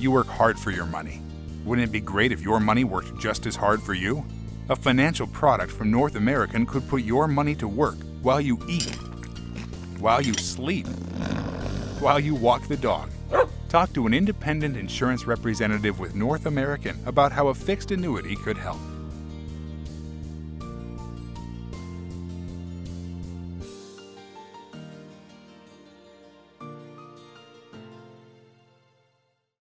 You work hard for your money. Wouldn't it be great if your money worked just as hard for you? A financial product from North American could put your money to work while you eat, while you sleep, while you walk the dog. Talk to an independent insurance representative with North American about how a fixed annuity could help.